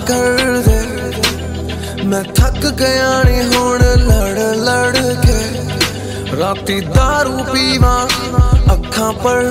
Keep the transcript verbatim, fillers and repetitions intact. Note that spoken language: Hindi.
कर दे। मैं थक गया नी हुण लड़ लड़ के, राती दारू पीवा अखां पर